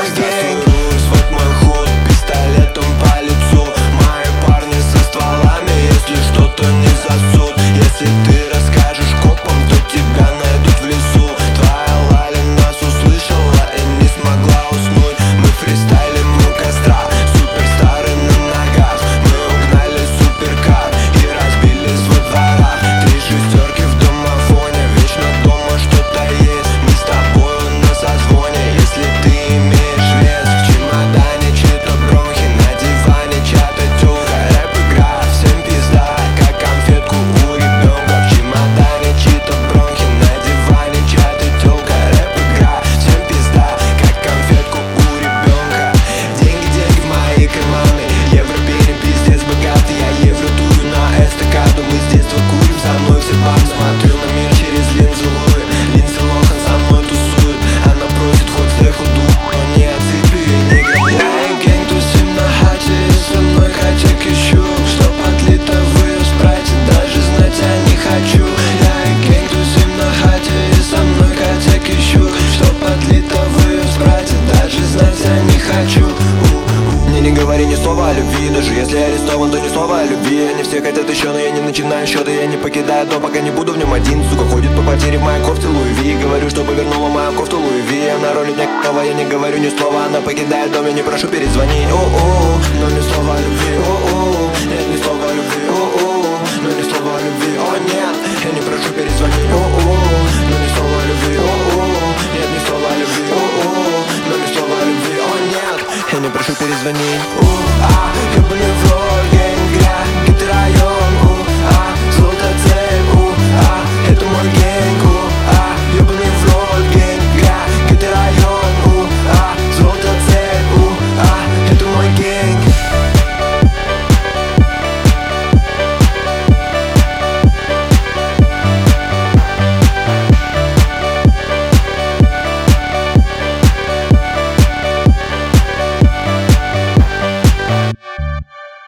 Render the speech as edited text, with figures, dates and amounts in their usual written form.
гэнг. Вот мой худ, пистолетом по лицу. Мои парни со стволами, если что-то не засуд. Если ты расскажешь копам, то тебя найдут в лесу. Твоя Лаля нас услышала и не смогла уснуть. Мы фристайлим у костра, суперстары на ногах. Мы угнали суперкар и разбились во дворах. 3 шестерки в домофоне, вечно дома что-то есть. Мы с тобою на созвоне, если ты имеешь вес. В чемодане чьи-то бронхи, на диване чья-то тёлка. Рэп-игра, всем пизда, как конфетку у ребенка. В чемодане чьи-то бронхи, на диване чья-то тёлка. Рэп-игра, всем пизда, как конфетку у ребенка. Деньги, деньги в мои карманы, евро пиздец богатый. Я евро дую на эстакаду. Мы с детства курим, за мной все бабы. Смотрю на мир через линзы Луи. Линдси Лохан со мной тусует. Она просит хоть сверху дух, но не отсыплю ей не грабли. Я и гэнг тусим на хате, и со мной котик ищу. Чтоб отлито в ее спрайте, даже знать я не хочу. Я и гэнг тусим на хате, и со мной котик ищу. Чтоб отлито в ее спрайте, даже знать я не хочу. Мне не говори ни слова о любви, даже если я арестован, то ни слова о любви. Они все хотят еще, но я не начинаю счеты. Я не покидаю дом, пока не буду в нем один. Сука ходит по квартире в моей кофте Луи Ви. Говорю, чтобы вернула мою кофту Луи Ви. Она ролит мне какого, я не говорю ни слова. Она покидает дом, я не прошу перезвонить. О-о, но ни слова о любви. О-о, нет, ни слова о любви. О-о, но ни слова о любви. О нет, я не прошу перезвонить. О-о, но ни слова о любви. О-о, нет, ни слова о любви. О-о, но ни слова о любви. О нет, я не прошу перезвонить. Я